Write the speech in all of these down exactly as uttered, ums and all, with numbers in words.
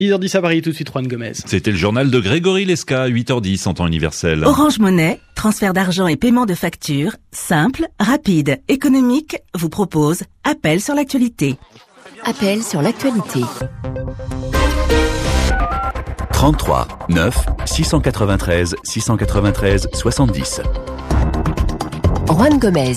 dix heures dix à Paris, tout de suite Juan Gomez. C'était le journal de Grégory Lesca, huit heures dix en temps universel. Orange Monnaie, transfert d'argent et paiement de factures, simple, rapide, économique, vous propose Appel sur l'actualité. Appel sur l'actualité. trente-trois neuf six cent quatre-vingt-treize six cent quatre-vingt-treize soixante-dix. Juan Gomez.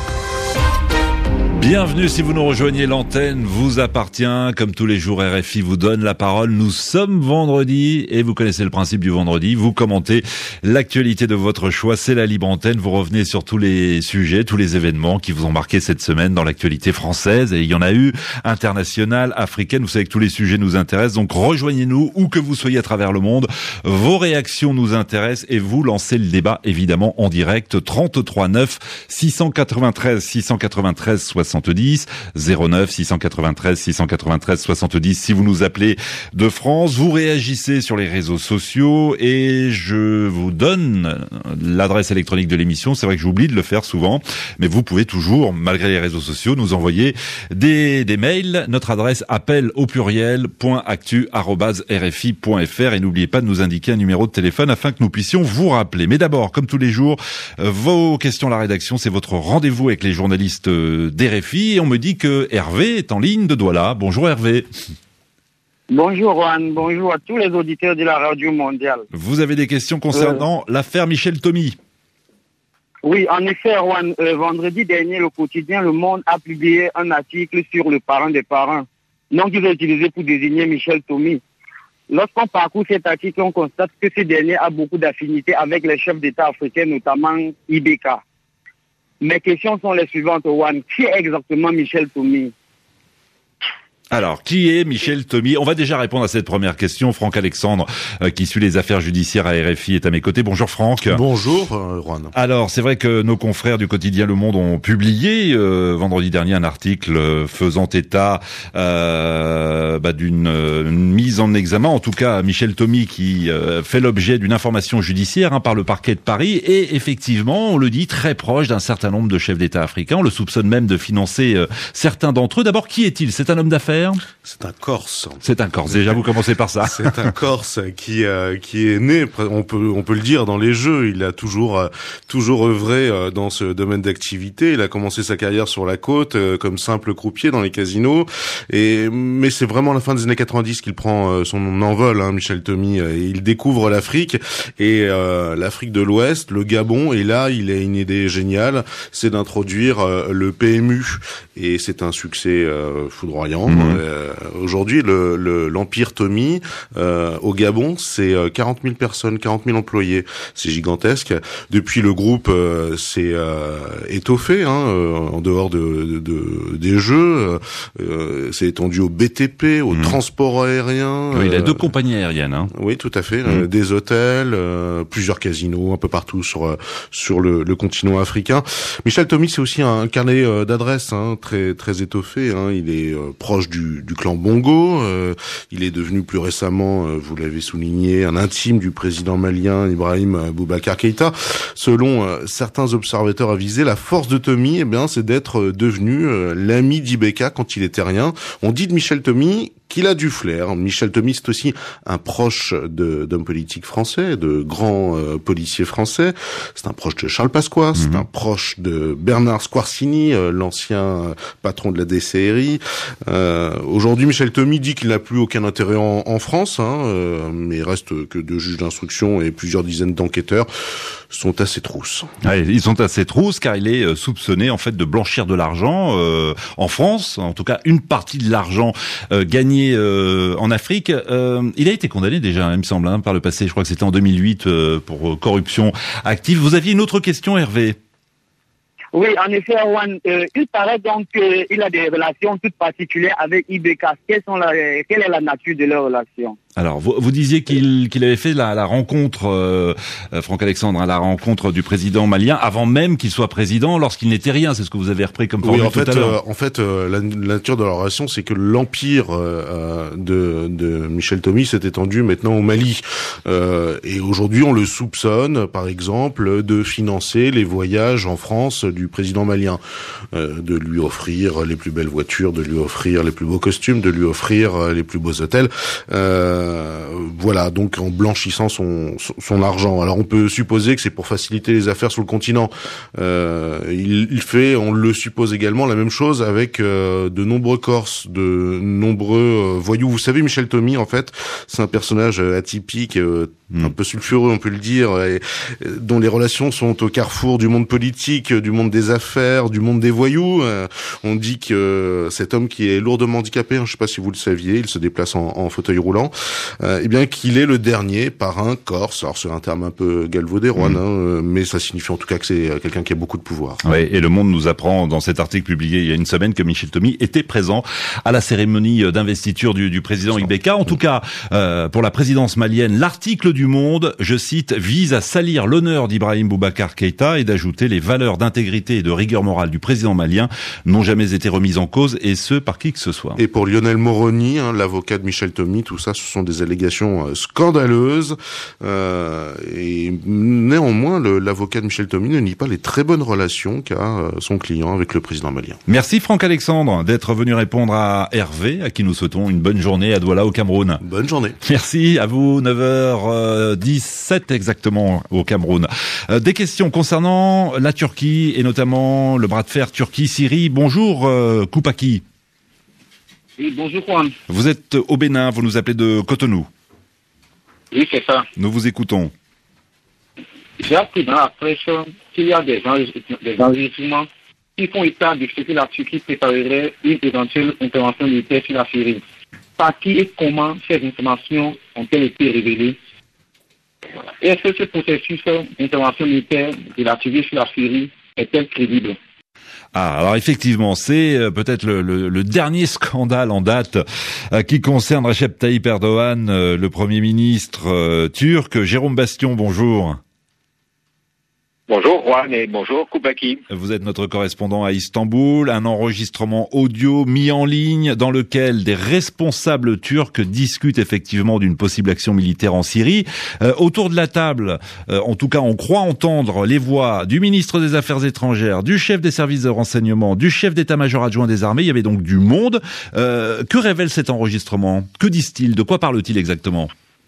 Bienvenue si vous nous rejoignez, l'antenne vous appartient. Comme tous les jours, R F I vous donne la parole. Nous sommes vendredi et vous connaissez le principe du vendredi. Vous commentez l'actualité de votre choix, c'est la libre antenne. Vous revenez sur tous les sujets, tous les événements qui vous ont marqué cette semaine dans l'actualité française. Et il y en a eu, internationale, africaine. Vous savez que tous les sujets nous intéressent. Donc rejoignez-nous où que vous soyez à travers le monde. Vos réactions nous intéressent et vous lancez le débat évidemment en direct. trente-trois neuf six cent quatre-vingt-treize six cent quatre-vingt-treize soixante-dix zéro neuf six cent quatre-vingt-treize six cent quatre-vingt-treize soixante-dix. Si vous nous appelez de France, vous réagissez sur les réseaux sociaux et je vous donne l'adresse électronique de l'émission. C'est vrai que j'oublie de le faire souvent, mais vous pouvez toujours, malgré les réseaux sociaux, nous envoyer des, des mails. Notre adresse appel au pluriel point actu arobase r f i point f r et n'oubliez pas de nous indiquer un numéro de téléphone afin que nous puissions vous rappeler. Mais d'abord, comme tous les jours, vos questions à la rédaction, c'est votre rendez-vous avec les journalistes d'R F I et on me dit que Hervé est en ligne de Douala. Bonjour Hervé. Bonjour Juan, bonjour à tous les auditeurs de la Radio Mondiale. Vous avez des questions concernant euh... l'affaire Michel Thomy? Oui, en effet Juan, euh, vendredi dernier, le quotidien Le Monde a publié un article sur le parrain des parrains, nom qu'ils ont utilisé pour désigner Michel Thomy. Lorsqu'on parcourt cet article, on constate que ce dernier a beaucoup d'affinités avec les chefs d'État africains, notamment I B K. Mes questions sont les suivantes, Juan. Qui est exactement Michel Thomy? Alors, qui est Michel Thomy? On va déjà répondre à cette première question. Franck Alexandre, euh, qui suit les affaires judiciaires à R F I, est à mes côtés. Bonjour Franck. Bonjour euh, Juan. Alors, c'est vrai que nos confrères du quotidien Le Monde ont publié euh, vendredi dernier un article euh, faisant état euh, bah, d'une euh, mise en examen, en tout cas Michel Thomy, qui euh, fait l'objet d'une information judiciaire hein, par le parquet de Paris. Et effectivement, on le dit, très proche d'un certain nombre de chefs d'État africains. On le soupçonne même de financer euh, certains d'entre eux. D'abord, qui est-il? C'est un homme d'affaires? C'est un Corse. C'est un Corse. Déjà, vous commencez par ça. C'est un Corse qui euh, qui est né, on peut on peut le dire, dans les jeux. Il a toujours euh, toujours œuvré euh, dans ce domaine d'activité. Il a commencé sa carrière sur la côte euh, comme simple croupier dans les casinos. Et mais c'est vraiment à la fin des années quatre-vingt-dix qu'il prend euh, son envol, hein, Michel Thomy. Et il découvre l'Afrique et euh, l'Afrique de l'Ouest, le Gabon. Et là, il a une idée géniale, c'est d'introduire euh, le P M U. Et c'est un succès euh, foudroyant. Mmh. Euh, aujourd'hui, le, le, l'Empire Thomy euh, au Gabon, c'est euh, quarante mille personnes, quarante mille employés. C'est gigantesque. Depuis, le groupe euh, s'est euh, étoffé, hein, euh, en dehors de, de, de des jeux. Euh, c'est étendu au B T P, au mmh. transport aérien. Oui, il a euh, deux compagnies aériennes. Hein. Oui, tout à fait. Mmh. Euh, des hôtels, euh, plusieurs casinos, un peu partout sur sur le, le continent africain. Michel Thomy, c'est aussi un carnet euh, d'adresses, hein, très très étoffé. Hein. Il est euh, proche du, du clan Bongo. Euh, il est devenu plus récemment, euh, vous l'avez souligné, un intime du président malien Ibrahim Boubacar Keïta. Selon euh, certains observateurs avisés, la force de Thomy, eh bien, c'est d'être euh, devenu euh, l'ami d'I B K quand il était rien. On dit de Michel Thomy qu'il a du flair. Michel Thomy, c'est aussi un proche de, d'hommes politiques français, de grands euh, policiers français. C'est un proche de Charles Pasqua, mmh. c'est un proche de Bernard Squarcini, euh, l'ancien patron de la D C R I. Euh, aujourd'hui, Michel Thomy dit qu'il n'a plus aucun intérêt en, en France, hein, euh, mais reste que deux juges d'instruction et plusieurs dizaines d'enquêteurs sont assez trousses. Ah, ils sont assez trousses car il est soupçonné en fait de blanchir de l'argent euh, en France, en tout cas une partie de l'argent euh, gagné euh, en Afrique. Euh, il a été condamné déjà, il me semble, hein, par le passé. Je crois que c'était en deux mille huit euh, pour corruption active. Vous aviez une autre question, Hervé? Oui, en effet, Juan, euh, il paraît donc qu'il a des relations toutes particulières avec I B K. Quelles sont la, quelle est la nature de leurs relations? Alors, vous, vous disiez qu'il, qu'il avait fait la, la rencontre, euh, Franck Alexandre, hein, la rencontre du président malien avant même qu'il soit président, lorsqu'il n'était rien. C'est ce que vous avez repris comme formule oui, en tout fait, à l'heure. Euh, en fait, euh, la, la nature de la relation, c'est que l'empire euh, de, de Michel Thomy s'est étendu maintenant au Mali. Euh, et aujourd'hui, on le soupçonne, par exemple, de financer les voyages en France du du président malien, euh, de lui offrir les plus belles voitures, de lui offrir les plus beaux costumes, de lui offrir euh, les plus beaux hôtels. Euh, voilà, donc en blanchissant son, son, son argent. Alors on peut supposer que c'est pour faciliter les affaires sur le continent. Euh, il, il fait, on le suppose également, la même chose avec euh, de nombreux Corses, de nombreux euh, voyous. Vous savez, Michel Thomy, en fait, c'est un personnage euh, atypique, euh, mmh. un peu sulfureux, on peut le dire, et, et, dont les relations sont au carrefour du monde politique, du monde des affaires, du monde des voyous. Euh, on dit que euh, cet homme qui est lourdement handicapé, hein, je ne sais pas si vous le saviez, il se déplace en, en fauteuil roulant, euh, eh bien qu'il est le dernier parrain corse. Alors c'est un terme un peu galvaudé, Juan, mmh. hein, mais ça signifie en tout cas que c'est quelqu'un qui a beaucoup de pouvoir. Ouais, et Le Monde nous apprend dans cet article publié il y a une semaine que Michel Thomy était présent à la cérémonie d'investiture du, du président I B K. En tout cas, euh, pour la présidence malienne, l'article du Monde, je cite, vise à salir l'honneur d'Ibrahim Boubacar Keïta et d'ajouter les valeurs d'intégrité et de rigueur morale du président malien n'ont jamais été remises en cause, et ce, par qui que ce soit. Et pour Lionel Moroni, hein, l'avocat de Michel Thomy, tout ça, ce sont des allégations euh, scandaleuses. Euh, et néanmoins, le, l'avocat de Michel Thomy ne nie pas les très bonnes relations qu'a euh, son client avec le président malien. Merci Franck Alexandre d'être venu répondre à Hervé, à qui nous souhaitons une bonne journée à Douala au Cameroun. Bonne journée. Merci à vous, neuf heures dix-sept exactement au Cameroun. Euh, des questions concernant la Turquie et notamment le bras de fer Turquie-Syrie. Bonjour euh, Koupaki. Oui, bonjour Juan. Vous êtes au Bénin, vous nous appelez de Cotonou. Oui, c'est ça. Nous vous écoutons. J'ai appris dans la presse qu'il y a des, des enregistrements qui font état de ce que la Turquie préparerait une éventuelle intervention militaire sur la Syrie. Par qui et comment ces informations ont-elles été révélées? Et est-ce que ce processus d'intervention militaire de la Turquie sur la Syrie est-elle crédible? Ah, alors effectivement, c'est euh, peut-être le, le, le dernier scandale en date euh, qui concerne Recep Tayyip Erdogan, euh, le Premier ministre euh, turc. Jérôme Bastion, bonjour. Bonjour Juan et bonjour Koupaki. Vous êtes notre correspondant à Istanbul, un enregistrement audio mis en ligne dans lequel des responsables turcs discutent effectivement d'une possible action militaire en Syrie. Euh, autour de la table, euh, en tout cas on croit entendre les voix du ministre des Affaires étrangères, du chef des services de renseignement, du chef d'état-major adjoint des armées. Il y avait donc du monde. Euh, que révèle cet enregistrement? Que disent-ils? De quoi parle-t-il exactement?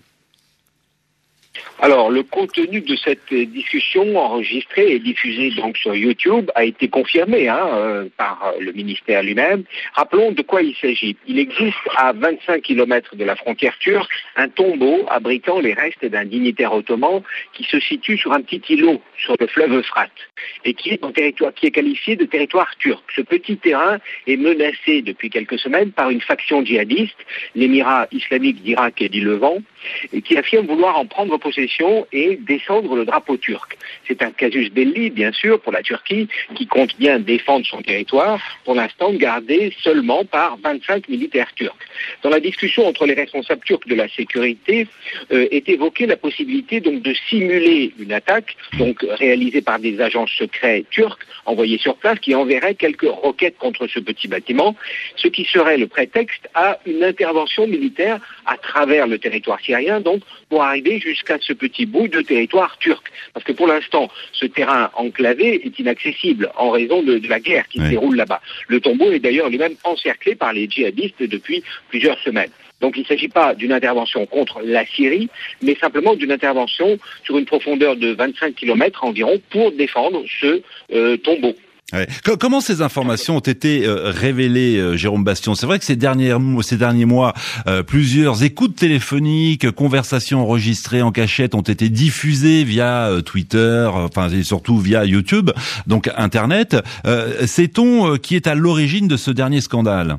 Alors, le contenu de cette discussion enregistrée et diffusée donc sur YouTube a été confirmé hein, euh, par le ministère lui-même. Rappelons de quoi il s'agit. Il existe à vingt-cinq kilomètres de la frontière turque un tombeau abritant les restes d'un dignitaire ottoman qui se situe sur un petit îlot sur le fleuve Euphrate et qui est en territoire, qui est qualifié de territoire turc. Ce petit terrain est menacé depuis quelques semaines par une faction djihadiste, l'Émirat islamique d'Irak et du Levant, et qui affirme vouloir en prendre possession et descendre le drapeau turc. C'est un casus belli, bien sûr, pour la Turquie, qui compte bien défendre son territoire, pour l'instant gardé seulement par vingt-cinq militaires turcs. Dans la discussion entre les responsables turcs de la sécurité, euh, est évoquée la possibilité donc de simuler une attaque, donc réalisée par des agents secrets turcs envoyés sur place, qui enverraient quelques roquettes contre ce petit bâtiment, ce qui serait le prétexte à une intervention militaire à travers le territoire syrien, donc pour arriver jusqu'à ce petit bout de territoire turc. Parce que pour l'instant, ce terrain enclavé est inaccessible en raison de, de la guerre qui oui. se déroule là-bas. Le tombeau est d'ailleurs lui-même encerclé par les djihadistes depuis plusieurs semaines. Donc il ne s'agit pas d'une intervention contre la Syrie, mais simplement d'une intervention sur une profondeur de vingt-cinq kilomètres environ pour défendre ce euh, tombeau. Ouais. Comment ces informations ont été euh, révélées, euh, Jérôme Bastion? C'est vrai que ces derniers, ces derniers mois, euh, plusieurs écoutes téléphoniques, conversations enregistrées en cachette ont été diffusées via euh, Twitter, enfin et surtout via YouTube, donc Internet. Euh, sait-on euh, qui est à l'origine de ce dernier scandale?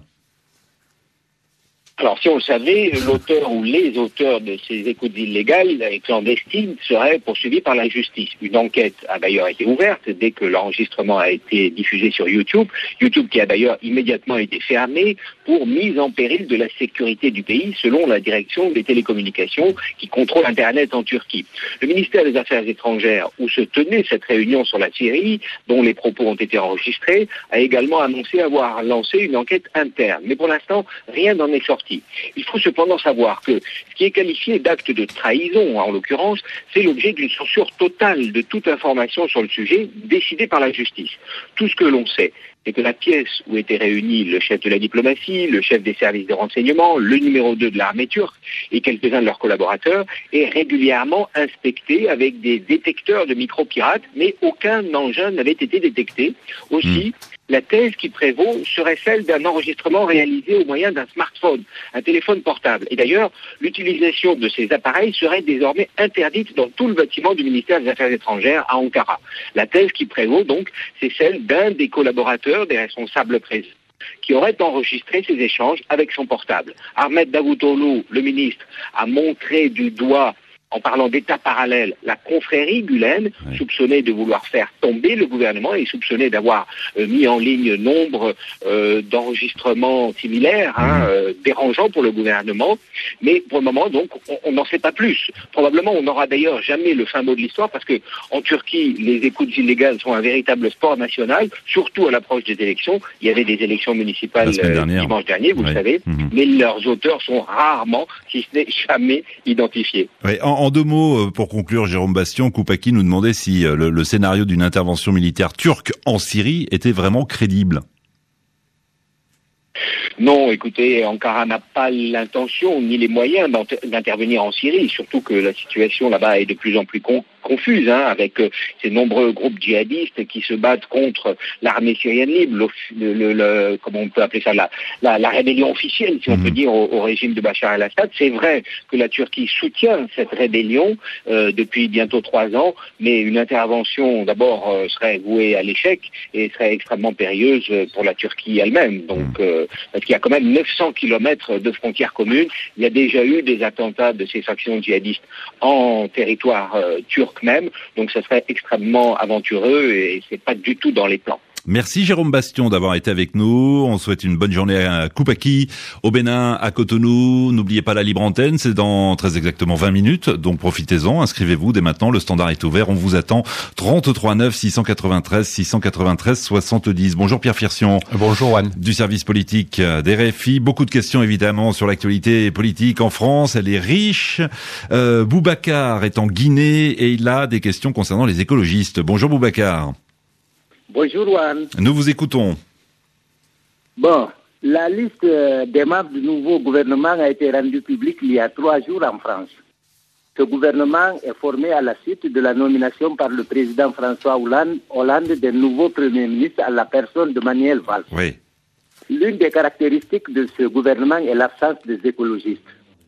Alors, si on le savait, l'auteur ou les auteurs de ces écoutes illégales et clandestines seraient poursuivis par la justice. Une enquête a d'ailleurs été ouverte dès que l'enregistrement a été diffusé sur YouTube. YouTube qui a d'ailleurs immédiatement été fermé pour mise en péril de la sécurité du pays, selon la direction des télécommunications qui contrôle Internet en Turquie. Le ministère des Affaires étrangères, où se tenait cette réunion sur la Syrie, dont les propos ont été enregistrés, a également annoncé avoir lancé une enquête interne. Mais pour l'instant, rien n'en est sorti parti. Il faut cependant savoir que ce qui est qualifié d'acte de trahison, en l'occurrence, c'est l'objet d'une censure totale de toute information sur le sujet décidée par la justice. Tout ce que l'on sait, c'est que la pièce où étaient réunis le chef de la diplomatie, le chef des services de renseignement, le numéro deux de l'armée turque et quelques-uns de leurs collaborateurs est régulièrement inspectée avec des détecteurs de micro-pirates, mais aucun engin n'avait été détecté. Aussi, mmh. la thèse qui prévaut serait celle d'un enregistrement réalisé au moyen d'un smartphone, un téléphone portable. Et d'ailleurs, l'utilisation de ces appareils serait désormais interdite dans tout le bâtiment du ministère des Affaires étrangères à Ankara. La thèse qui prévaut, donc, c'est celle d'un des collaborateurs, des responsables présents, qui aurait enregistré ces échanges avec son portable. Ahmed Davutoğlu, le ministre, a montré du doigt, en parlant d'État parallèle, la confrérie Gülen, oui. soupçonnée de vouloir faire tomber le gouvernement et soupçonnée d'avoir euh, mis en ligne nombre euh, d'enregistrements similaires, hein, euh, dérangeants pour le gouvernement. Mais pour le moment, donc, on n'en sait pas plus. Probablement, on n'aura d'ailleurs jamais le fin mot de l'histoire parce que en Turquie, les écoutes illégales sont un véritable sport national, surtout à l'approche des élections. Il y avait des élections municipales euh, dimanche dernier, vous oui. le savez, mmh. mais leurs auteurs sont rarement, si ce n'est jamais, identifiés. Oui, en En deux mots, pour conclure, Jérôme Bastion, Koupaki nous demandait si le, le scénario d'une intervention militaire turque en Syrie était vraiment crédible. Non, écoutez, Ankara n'a pas l'intention ni les moyens d'intervenir en Syrie, surtout que la situation là-bas est de plus en plus con- confuse, hein, avec euh, ces nombreux groupes djihadistes qui se battent contre l'armée syrienne libre, le, le, le, comment on peut appeler ça, la, la, la rébellion officielle, si on mmh. peut dire, au, au régime de Bachar el-Assad. C'est vrai que la Turquie soutient cette rébellion euh, depuis bientôt trois ans, mais une intervention d'abord euh, serait vouée à l'échec et serait extrêmement périlleuse pour la Turquie elle-même. Donc, euh, parce qu'il y a quand même neuf cents kilomètres de frontières communes. Il y a déjà eu des attentats de ces factions djihadistes en territoire euh, turc même, donc ça serait extrêmement aventureux et c'est pas du tout dans les plans. Merci Jérôme Bastion d'avoir été avec nous. On souhaite une bonne journée à Koupaki, au Bénin, à Cotonou. N'oubliez pas la libre antenne, c'est dans très exactement vingt minutes, donc profitez-en, inscrivez-vous dès maintenant, le standard est ouvert, on vous attend. trente-trois neuf six cent quatre-vingt-treize six cent quatre-vingt-treize soixante-dix. Bonjour Pierre Firsion. Bonjour Juan. Du service politique des R F I. Beaucoup de questions évidemment sur l'actualité politique en France, elle est riche. Euh, Boubacar est en Guinée et il a des questions concernant les écologistes. Bonjour Boubacar. Bonjour Juan. Nous vous écoutons. Bon, la liste des membres du nouveau gouvernement a été rendue publique il y a trois jours en France. Ce gouvernement est formé à la suite de la nomination par le président François Hollande, Hollande d'un nouveau Premier ministre à la personne de Manuel Valls. Oui. L'une des caractéristiques de ce gouvernement est l'absence des écologistes.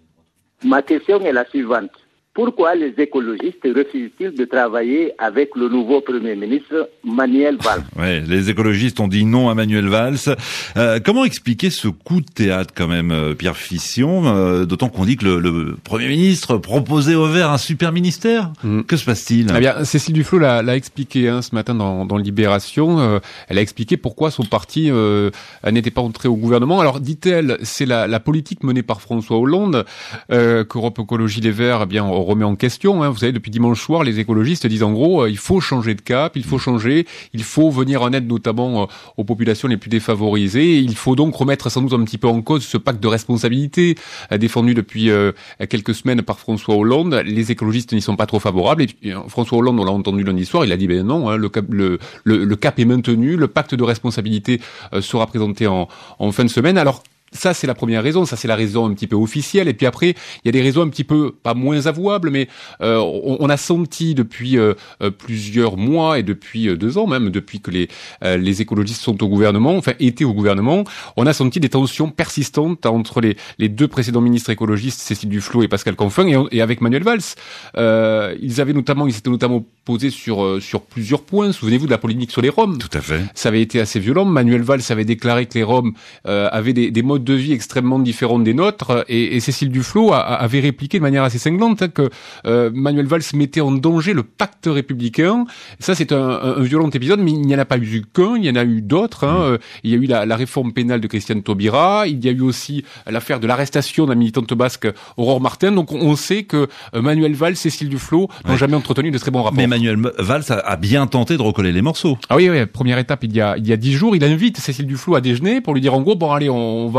Ma question est la suivante. Pourquoi les écologistes refusent-ils de travailler avec le nouveau Premier ministre Manuel Valls? Ouais, les écologistes ont dit non à Manuel Valls. Euh, comment expliquer ce coup de théâtre quand même, Pierre Fission, euh, d'autant qu'on dit que le, le Premier ministre proposait au vert un super ministère. Mmh. Que se passe-t-il? Eh bien, Cécile Duflot l'a, l'a expliqué hein, ce matin dans, dans Libération. Euh, elle a expliqué pourquoi son parti euh, n'était pas entré au gouvernement. Alors, dit-elle, c'est la, la politique menée par François Hollande euh, qu'Europe Écologie Les Verts, eh bien, remet en question. Hein. Vous savez, depuis dimanche soir, les écologistes disent en gros, euh, il faut changer de cap, il faut changer, il faut venir en aide notamment euh, aux populations les plus défavorisées. Il faut donc remettre sans doute un petit peu en cause ce pacte de responsabilité euh, défendu depuis euh, quelques semaines par François Hollande. Les écologistes n'y sont pas trop favorables. Et puis, euh, François Hollande, on l'a entendu lundi soir, il a dit ben non, hein, le, cap, le, le, le cap est maintenu, le pacte de responsabilité euh, sera présenté en, en fin de semaine. Alors, ça, c'est la première raison. Ça, c'est la raison un petit peu officielle. Et puis après, il y a des raisons un petit peu, pas moins avouables, mais euh, on, on a senti depuis euh, plusieurs mois et depuis euh, deux ans même, depuis que les euh, les écologistes sont au gouvernement, enfin étaient au gouvernement, on a senti des tensions persistantes entre les les deux précédents ministres écologistes, Cécile Duflot et Pascal Canfin, et, et avec Manuel Valls. Euh, ils avaient notamment, ils s'étaient notamment opposés sur euh, sur plusieurs points. Souvenez-vous de la polémique sur les Roms. Tout à fait. Ça avait été assez violent. Manuel Valls avait déclaré que les Roms euh, avaient des, des modes de vie extrêmement différents des nôtres, et, et Cécile Duflot a, a, avait répliqué de manière assez cinglante hein, que euh, Manuel Valls mettait en danger le pacte républicain. Ça, c'est un, un, un violent épisode, mais il n'y en a pas eu qu'un, il y en a eu d'autres. Hein. Mmh. Il y a eu la, la réforme pénale de Christiane Taubira, il y a eu aussi l'affaire de l'arrestation de la militante basque Aurore Martin. Donc on sait que Manuel Valls et Cécile Duflot n'ont ouais. jamais entretenu de très bons rapports. Mais Manuel Valls a, a bien tenté de recoller les morceaux. Ah oui, oui, première étape, il y a il y a dix jours, il invite Cécile Duflot à déjeuner pour lui dire en gros, bon allez, on va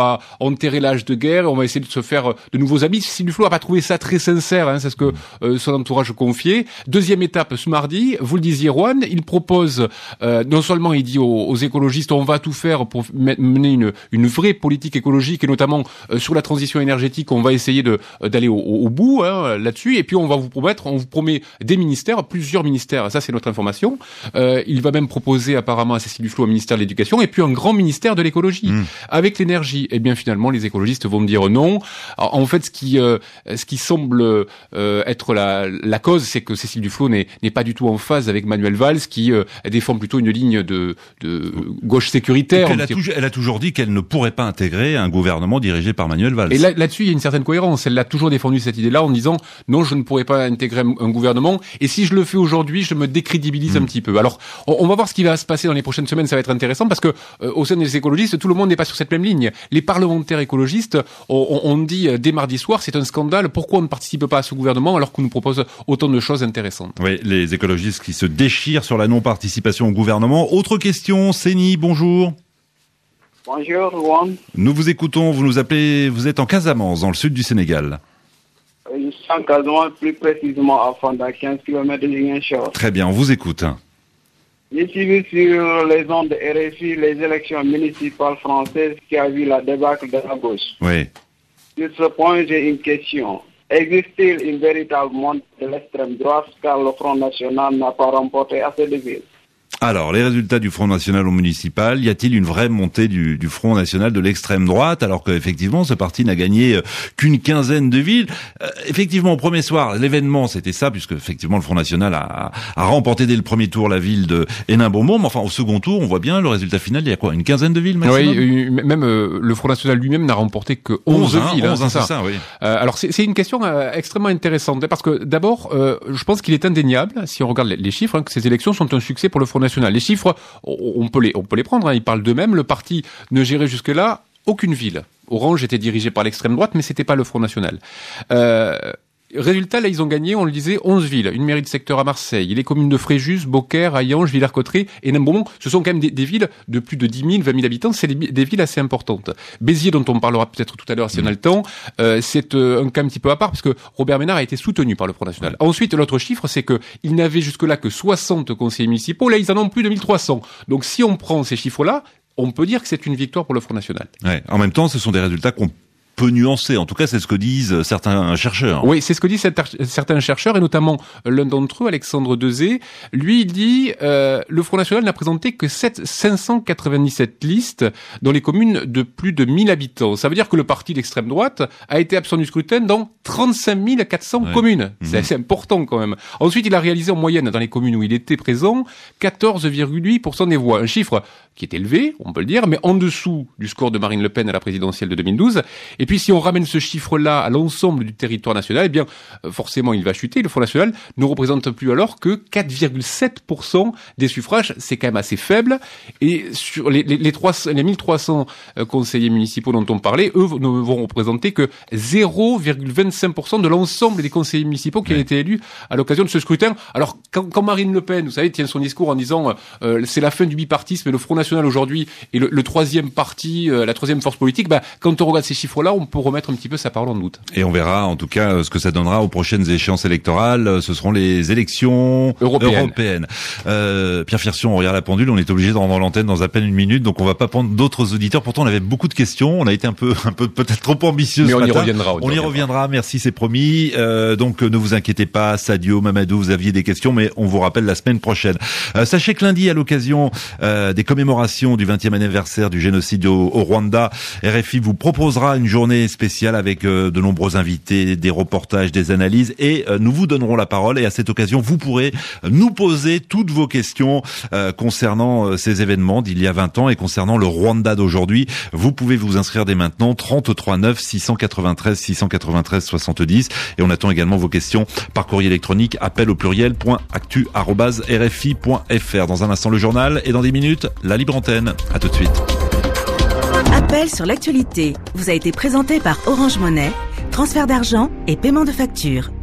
va enterrer l'âge de guerre, et on va essayer de se faire de nouveaux amis. Cécile Duflot a pas trouvé ça très sincère, hein, c'est ce que euh, son entourage confiait. Deuxième étape, ce mardi, vous le disiez, Juan, il propose, euh, non seulement il dit aux, aux écologistes, on va tout faire pour mener une, une vraie politique écologique, et notamment euh, sur la transition énergétique, on va essayer de d'aller au, au, au bout hein, là-dessus, et puis on va vous promettre, on vous promet des ministères, plusieurs ministères, ça c'est notre information. Euh, il va même proposer apparemment à Cécile Duflot un ministère de l'éducation, et puis un grand ministère de l'écologie. Mmh. Avec l'énergie, eh bien finalement les écologistes vont me dire non. Alors, en fait, ce qui euh, ce qui semble euh, être la la cause, c'est que Cécile Duflot n'est n'est pas du tout en phase avec Manuel Valls, qui euh, défend plutôt une ligne de de gauche sécuritaire. Elle a, toujours, elle a toujours dit qu'elle ne pourrait pas intégrer un gouvernement dirigé par Manuel Valls. Et là, là-dessus, il y a une certaine cohérence. Elle a toujours défendu cette idée-là en disant non, je ne pourrais pas intégrer un gouvernement. Et si je le fais aujourd'hui, je me décrédibilise mmh. un petit peu. Alors, on, on va voir ce qui va se passer dans les prochaines semaines. Ça va être intéressant parce que euh, au sein des écologistes, tout le monde n'est pas sur cette même ligne. Les parlementaires écologistes, on, on dit euh, dès mardi soir, c'est un scandale. Pourquoi on ne participe pas à ce gouvernement alors qu'on nous propose autant de choses intéressantes? Oui, les écologistes qui se déchirent sur la non-participation au gouvernement. Autre question, Séni, bonjour. Bonjour, Juan. Nous vous écoutons, vous nous appelez, vous êtes en Casamance, dans le sud du Sénégal. Je suis en Casamance, plus précisément à Fanda, quinze kilomètres de Ziguinchor. Très bien, on vous écoute. J'ai suivi sur les ondes de R F I les élections municipales françaises qui a vu la débâcle de la gauche. Oui. Sur ce point, j'ai une question. Existe-t-il une véritable montée de l'extrême droite car le Front National n'a pas remporté assez de villes? Alors, les résultats du Front National au municipal, y a-t-il une vraie montée du, du Front National de l'extrême droite, alors qu'effectivement, ce parti n'a gagné euh, qu'une quinzaine de villes? euh, Effectivement, au premier soir, l'événement, c'était ça, puisque effectivement, le Front National a, a remporté dès le premier tour la ville de Hénin-Beaumont, mais enfin, au second tour, on voit bien, le résultat final, il y a quoi? Une quinzaine de villes maximum? Oui, même euh, le Front National lui-même n'a remporté que onze, onze hein, villes. onze, hein, c'est ça, ça oui. Euh, alors, c'est, c'est une question euh, extrêmement intéressante, parce que d'abord, euh, je pense qu'il est indéniable, si on regarde les, les chiffres, hein, que ces élections sont un succès pour le Front National. Les chiffres, on peut les, on peut les prendre, hein. Ils parlent d'eux-mêmes. Le parti ne gérait jusque-là aucune ville. Orange était dirigé par l'extrême droite, mais c'était pas le Front National. Euh, Résultat, là, ils ont gagné, on le disait, onze villes. Une mairie de secteur à Marseille. Les communes de Fréjus, Beaucaire, Hayange, Villers-Cotterêts et Hénin-Beaumont, ce sont quand même des, des villes de plus de dix mille, vingt mille habitants. C'est des, des villes assez importantes. Béziers, dont on parlera peut-être tout à l'heure si on a le temps, euh, c'est euh, un cas un petit peu à part parce que Robert Ménard a été soutenu par le Front National. Ensuite, l'autre chiffre, c'est que il n'avait jusque-là que soixante conseillers municipaux. Là, ils en ont plus de mille trois cents. Donc, si on prend ces chiffres-là, on peut dire que c'est une victoire pour le Front National. Ouais. En même temps, ce sont des résultats qu'on peu nuancé. En tout cas, c'est ce que disent certains chercheurs. Oui, c'est ce que disent certains chercheurs, et notamment l'un d'entre eux, Alexandre Dezé. Lui, il dit euh, le Front National n'a présenté que cinq cent quatre-vingt-dix-sept listes dans les communes de plus de mille habitants. Ça veut dire que le parti d'extrême droite a été absent du scrutin dans trente-cinq mille quatre cents ouais. communes. C'est mmh. assez important quand même. Ensuite, il a réalisé en moyenne, dans les communes où il était présent, quatorze virgule huit pour cent des voix. Un chiffre qui est élevé, on peut le dire, mais en dessous du score de Marine Le Pen à la présidentielle de deux mille douze. Et puis, si on ramène ce chiffre-là à l'ensemble du territoire national, eh bien, forcément, il va chuter. Le Front National ne représente plus alors que quatre virgule sept pour cent des suffrages. C'est quand même assez faible. Et sur les, les, les, trois, les mille trois cents conseillers municipaux dont on parlait, eux ne vont représenter que zéro virgule vingt-cinq pour cent de l'ensemble des conseillers municipaux qui ont été élus à l'occasion de ce scrutin. Alors, quand, quand Marine Le Pen, vous savez, tient son discours en disant euh, c'est la fin du bipartisme et le Front National aujourd'hui est le, le troisième parti, euh, la troisième force politique, bah, quand on regarde ces chiffres-là, on peut remettre un petit peu sa parole en doute. Et on verra en tout cas ce que ça donnera aux prochaines échéances électorales. Ce seront les élections européennes. européennes. Euh, Pierre Firsion, on regarde la pendule, on est obligé de rendre l'antenne dans à peine une minute, donc on va pas prendre d'autres auditeurs. Pourtant, on avait beaucoup de questions. On a été un peu, un peu peut-être trop ambitieux. Mais ce on matin. y reviendra. On, on y reviendra. reviendra. Merci, c'est promis. Euh, donc ne vous inquiétez pas, Sadio, Mamadou, vous aviez des questions, mais on vous rappelle la semaine prochaine. Euh, sachez que lundi, à l'occasion euh, des commémorations du vingtième anniversaire du génocide au, au Rwanda, R F I vous proposera une journée spéciale avec euh, de nombreux invités, des reportages, des analyses, et euh, nous vous donnerons la parole. Et à cette occasion, vous pourrez nous poser toutes vos questions euh, concernant euh, ces événements d'il y a vingt ans et concernant le Rwanda d'aujourd'hui. Vous pouvez vous inscrire dès maintenant, trente-trois neuf six cent quatre-vingt-treize six cent quatre-vingt-treize soixante-dix, et on attend également vos questions par courrier électronique, appel au pluriel, point actu arobase r f i point f r. Dans un instant, le journal, et dans dix minutes, la libre antenne. À tout de suite. Appel sur l'actualité vous a été présenté par Orange Monnaie, transfert d'argent et paiement de factures.